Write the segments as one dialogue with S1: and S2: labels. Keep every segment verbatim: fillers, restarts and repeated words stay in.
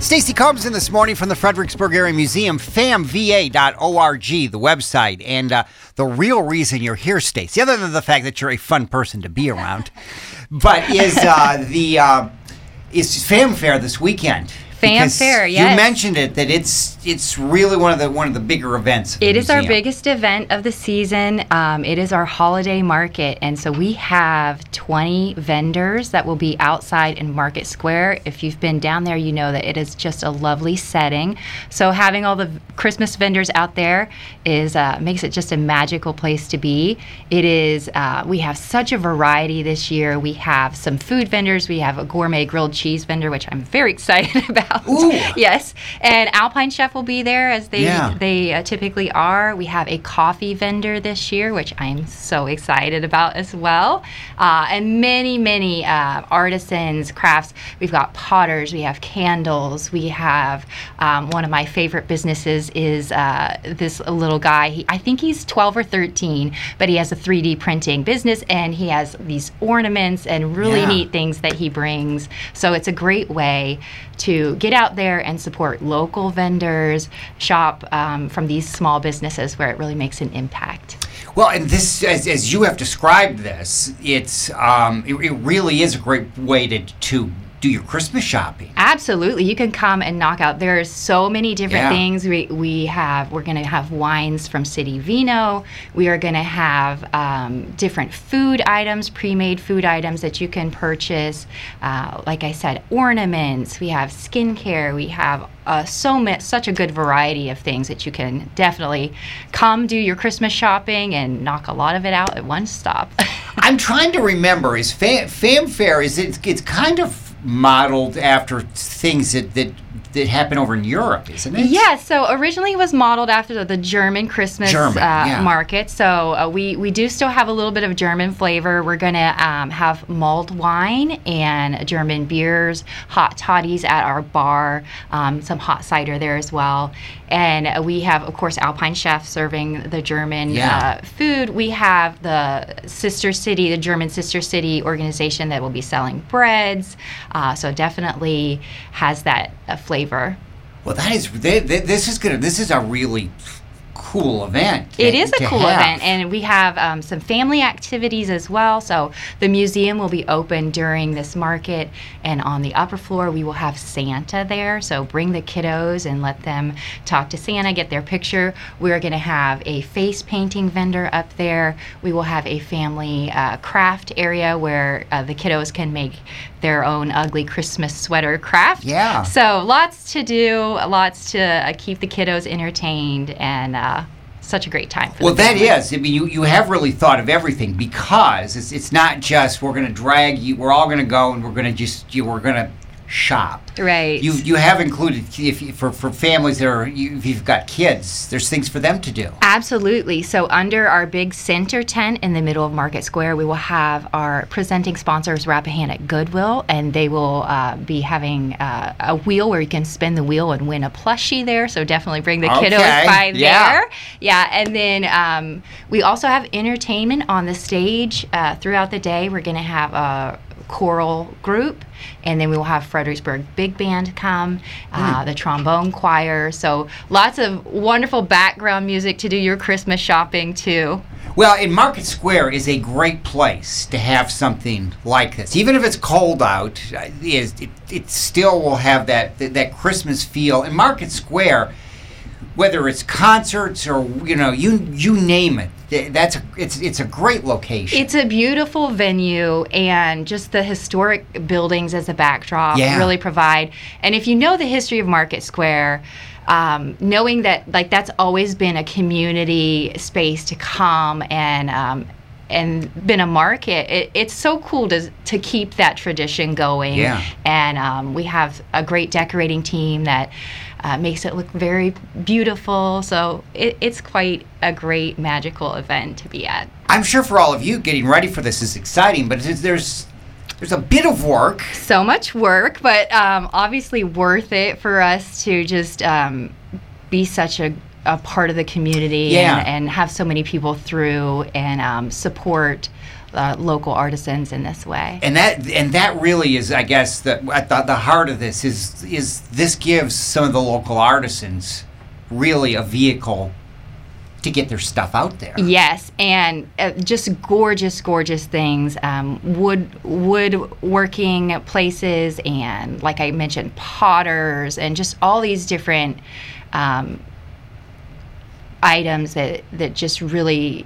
S1: Stacy Combs in this morning from the Fredericksburg Area Museum, fam v a dot org, the website. And uh, the real reason you're here, Stacy, other than the fact that you're a fun person to be around, but is uh, the uh, is Fam Fair this weekend.
S2: Fam Fair, yes.
S1: You mentioned it, that it's it's really one of the one of the bigger events.
S2: It is our biggest event of the season. Um, it is our holiday market, and so we have twenty vendors that will be outside in Market Square. If you've been down there, you know that it is just a lovely setting. So having all the Christmas vendors out there is uh, makes it just a magical place to be. It is. Uh, we have such a variety this year. We have some food vendors. We have a gourmet grilled cheese vendor, which I'm very excited about.
S1: Ooh.
S2: Yes, and Alpine Chef will be there as they
S1: Yeah.
S2: they uh, typically are. We have a coffee vendor this year, which I'm so excited about as well, uh, and many many uh, artisans, crafts. We've got potters, we have candles, we have um, one of my favorite businesses is uh, this little guy. He, I think he's twelve or thirteen, but he has a three D printing business, and he has these ornaments and really
S1: Yeah.
S2: neat things that he brings. So it's a great way to get out there and support local vendors, shop um, from these small businesses where it really makes an impact.
S1: Well, and this, as, as you have described this, it's um, it, it really is a great way to to do your Christmas shopping.
S2: Absolutely, you can come and knock out. There's so many different
S1: Yeah.
S2: things. We we have. We're going to have wines from City Vino. We are going to have um, different food items, pre-made food items that you can purchase. Uh, like I said, ornaments. We have skincare. We have uh, so much, such a good variety of things that you can definitely come do your Christmas shopping and knock a lot of it out at one stop.
S1: I'm trying to remember, is Fam, Fam Fair, is it, it's kind of modeled after things that, that that happen over in Europe, isn't it?
S2: Yeah, so originally it was modeled after the, the German Christmas
S1: German,
S2: uh,
S1: yeah.
S2: market. So uh, we, we do still have a little bit of German flavor. We're going to um, have mulled wine and German beers, hot toddies at our bar, um, some hot cider there as well. And uh, we have, of course, Alpine Chef serving the German
S1: Yeah.
S2: uh, food. We have the Sister City, the German Sister City organization that will be selling breads. Uh, so definitely has that uh, flavor.
S1: Well, that is they, they, this is good. This is a really cool event.
S2: It
S1: to-
S2: is a
S1: to
S2: cool
S1: have.
S2: event, and we have um, some family activities as well. So the museum will be open during this market, and on the upper floor we will have Santa there. So bring the kiddos and let them talk to Santa, get their picture. We're going to have a face painting vendor up there. We will have a family uh, craft area where uh, the kiddos can make their own ugly Christmas sweater craft.
S1: Yeah.
S2: So lots to do, lots to uh, keep the kiddos entertained, and uh, such a great time for
S1: Well,
S2: the
S1: that
S2: family.
S1: is. I mean, you, you have really thought of everything, because it's it's not just we're going to drag you. We're all going to go and we're going to just you. We're going to shop.
S2: Right.
S1: You you have included if you, for for families that are you, if you've got kids, there's things for them to do.
S2: Absolutely. So under our big center tent in the middle of Market Square, we will have our presenting sponsors, Rappahannock Goodwill, and they will uh, be having uh, a wheel where you can spin the wheel and win a plushie there. So definitely bring the
S1: Okay.
S2: kiddos by
S1: Yeah.
S2: there. Yeah. And then um, we also have entertainment on the stage uh, throughout the day. We're going to have a choral group, and then we will have Fredericksburg Big Band come, uh, the trombone choir. So lots of wonderful background music to do your Christmas shopping too.
S1: Well, in Market Square is a great place to have something like this. Even if it's cold out, uh, is it, it still will have that, that that Christmas feel. In Market Square, whether it's concerts or you know you you name it, th- that's a, it's it's a great location.
S2: It's a beautiful venue, and just the historic buildings as a backdrop
S1: Yeah.
S2: really provide. And if you know the history of Market Square, um, knowing that like that's always been a community space to come and um, and been a market, it, it's so cool to to keep that tradition going.
S1: Yeah.
S2: And um, we have a great decorating team that uh, makes it look very beautiful. So it, it's quite a great magical event to be at.
S1: I'm sure for all of you, getting ready for this is exciting, but it's, there's there's a bit of work.
S2: So much work, but um, obviously worth it for us to just um, be such a, a part of the community
S1: Yeah.
S2: and, and have so many people through and um, support uh, local artisans in this way.
S1: And that and that really is, I guess, the, at the, the heart of this is is this gives some of the local artisans really a vehicle to get their stuff out there.
S2: Yes, and uh, just gorgeous, gorgeous things. Um, wood, woodworking places, and like I mentioned, potters, and just all these different um, items that that just really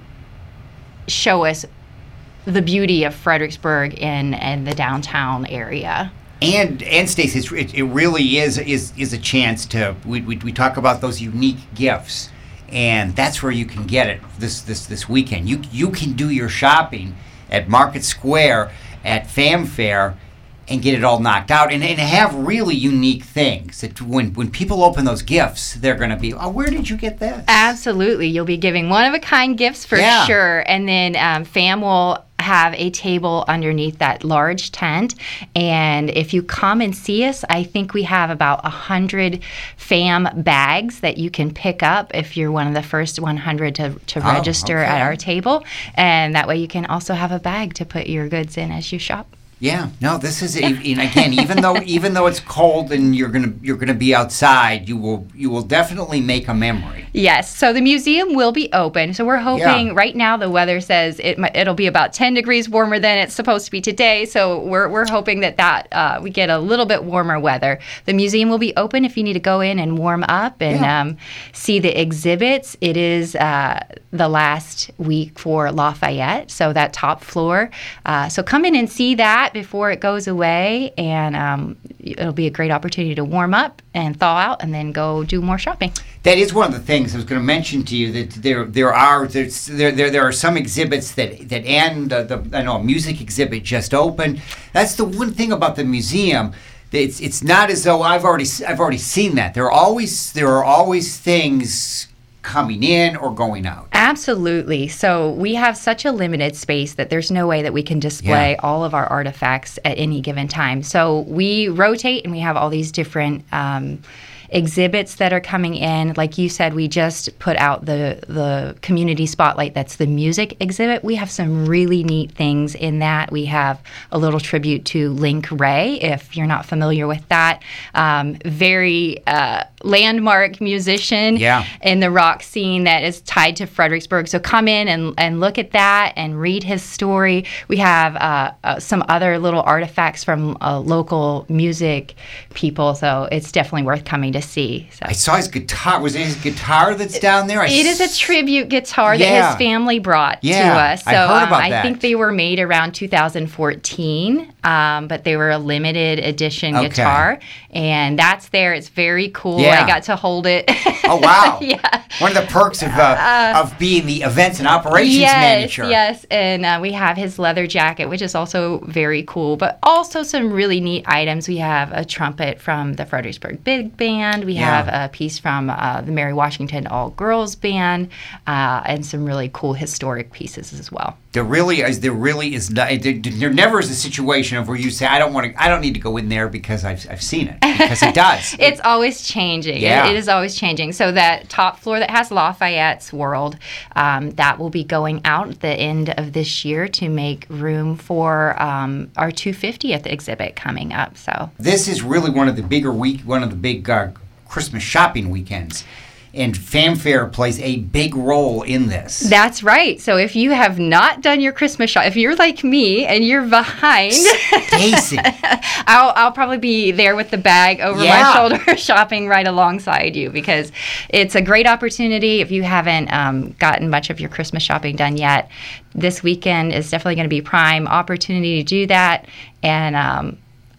S2: show us the beauty of Fredericksburg and and the downtown area.
S1: And and Stacey, it's, it, it really is is is a chance to we, we we talk about those unique gifts. And that's where you can get it this this this weekend. You you can do your shopping at Market Square at FamFair and get it all knocked out and, and have really unique things that when when people open those gifts, they're going to be, oh, where did you get this?
S2: Absolutely. You'll be giving one-of-a-kind gifts for
S1: yeah.
S2: sure. And then um, Fam will have a table underneath that large tent. And if you come and see us, I think we have about one hundred Fam bags that you can pick up if you're one of the first one hundred to, to
S1: oh,
S2: register
S1: okay.
S2: at our table. And that way you can also have a bag to put your goods in as you shop.
S1: Yeah, no, this is, and again, even though even though it's cold and you're gonna you're gonna be outside, you will you will definitely make a memory.
S2: Yes, so the museum will be open. So we're hoping
S1: Yeah.
S2: right now the weather says it mi- it'll be about ten degrees warmer than it's supposed to be today. So we're we're hoping that that uh, we get a little bit warmer weather. The museum will be open if you need to go in and warm up and
S1: Yeah.
S2: um, see the exhibits. It is uh, the last week for Lafayette, so that top floor. Uh, so come in and see that before it goes away, and um, it'll be a great opportunity to warm up and thaw out and then go do more shopping.
S1: That is one of the things I was going to mention to you, that there there are there's, there, there there are some exhibits that that end. Uh, the I know a music exhibit just opened. That's the one thing about the museum. It's it's not as though I've already I've already seen that. There are always there are always things coming in or going out.
S2: Absolutely. So we have such a limited space that there's no way that we can display
S1: Yeah.
S2: all of our artifacts at any given time. So we rotate and we have all these different um, exhibits that are coming in. Like you said, we just put out the the community spotlight. That's the music exhibit. We have some really neat things in that. We have a little tribute to Link Ray, if you're not familiar with that. Um, very uh, landmark musician
S1: Yeah.
S2: in the rock scene that is tied to Fredericksburg. So come in and, and look at that and read his story. We have uh, uh, some other little artifacts from uh, local music people. So it's definitely worth coming to see. So.
S1: I saw his guitar. Was it his guitar that's down there? I
S2: It is a tribute guitar
S1: Yeah.
S2: that his family brought
S1: Yeah,
S2: to us. So
S1: I heard
S2: um,
S1: about
S2: I
S1: that.
S2: think they were made around two thousand fourteen, um, but they were a limited edition
S1: Okay.
S2: guitar, and that's there. It's very cool.
S1: Yeah.
S2: I got to hold it.
S1: Oh wow!
S2: Yeah.
S1: One of the perks of uh, of being the events and operations
S2: yes,
S1: manager.
S2: Yes, and uh, we have his leather jacket, which is also very cool, but also some really neat items. We have a trumpet from the Fredericksburg Big Band. We
S1: Yeah.
S2: have a piece from uh, the Mary Washington All Girls Band, uh, and some really cool historic pieces as well.
S1: There really is. There really is. Not, there, there never is a situation of where you say, "I don't want to. I don't need to go in there because I've I've seen it." Because it does.
S2: It's always changing.
S1: Yeah.
S2: It, it is always changing. So that top floor that has Lafayette's World, um, that will be going out at the end of this year to make room for um, our two hundred fiftieth exhibit coming up. So
S1: This is really one of the bigger week. One of the big uh, Christmas shopping weekends. And FamFair plays a big role in this.
S2: that's right. So if you have not done your Christmas shop, if you're like me and you're behind,
S1: Stacey.
S2: I'll, I'll probably be there with the bag over
S1: Yeah.
S2: my shoulder shopping right alongside you, because it's a great opportunity. If you haven't um, gotten much of your Christmas shopping done yet, this weekend is definitely going to be prime opportunity to do that. And um,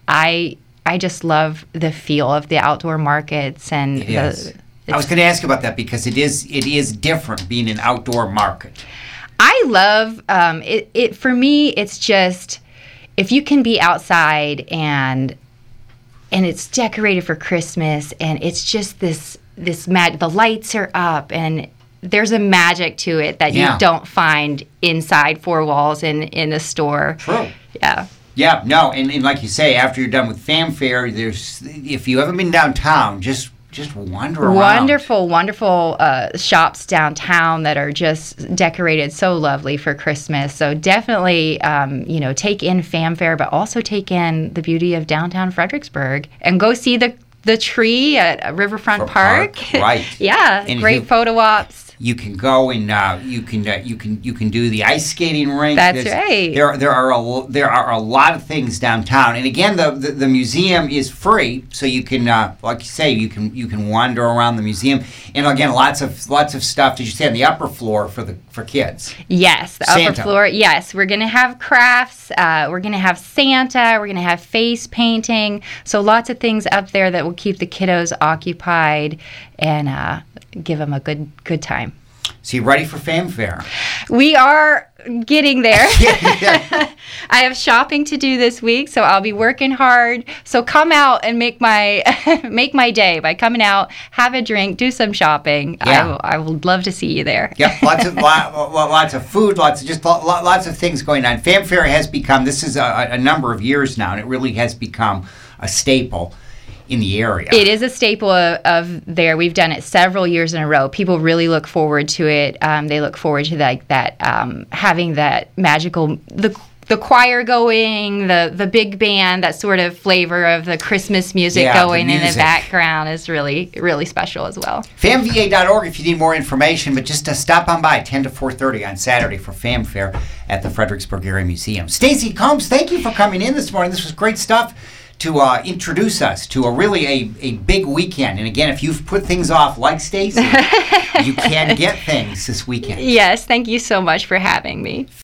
S2: I I just love the feel of the outdoor markets and
S1: It is.
S2: the.
S1: I was going to ask about that because it is it is different being an outdoor market.
S2: I love um, it, it. For me, it's just if you can be outside and and it's decorated for Christmas, and it's just this this mag. The lights are up, and there's a magic to it that
S1: Yeah.
S2: you don't find inside four walls in in a store.
S1: True.
S2: Yeah.
S1: Yeah, no, and, and like you say, after you're done with FamFair, there's if you haven't been downtown, just just wander around.
S2: Wonderful, wonderful uh, shops downtown that are just decorated so lovely for Christmas. So definitely, um, you know, take in Fanfare, but also take in the beauty of downtown Fredericksburg and go see the the tree at Riverfront
S1: For
S2: Park.
S1: Park, right.
S2: Yeah,
S1: And
S2: great
S1: you-
S2: photo ops.
S1: You can go and uh, you can uh, you can you can do the ice skating rink.
S2: That's
S1: There's-
S2: right.
S1: There there are a, there are a lot of things downtown, and again, the, the the museum is free, so you can uh, like you say you can you can wander around the museum, and again, lots of lots of stuff. Did you say on the upper floor for the for kids?
S2: Yes, the
S1: Santa.
S2: upper floor. Yes, we're going to have crafts. Uh, we're going to have Santa. We're going to have face painting. So lots of things up there that will keep the kiddos occupied and uh, give them a good good time.
S1: So you ready for Fanfare?
S2: We are getting there.
S1: Yeah.
S2: I have shopping to do this week, so I'll be working hard. So come out and make my make my day by coming out, have a drink, do some shopping.
S1: Yeah.
S2: I, will, I would love to see you there.
S1: Yep, lots of lot, lot- lots of food, lots of just lo- lo- lots of things going on. Fanfare has become this is a, a number of years now, and it really has become a staple in the area.
S2: It is a staple of, of there. We've done it several years in a row. People really look forward to it. Um, they look forward to like that um, having that magical the the choir going, the the big band, that sort of flavor of the Christmas music
S1: Yeah, the
S2: going in the
S1: music.
S2: background is really really special as well.
S1: F A M V A dot org if you need more information, but just uh, stop on by ten to four thirty on Saturday for Fanfare at the Fredericksburg Area Museum. Stacey Combs, thank you for coming in this morning. This was great stuff to uh, introduce us to a really a, a big weekend. And again, if you've put things off like Stacey, you can get things this weekend.
S2: Yes, thank you so much for having me.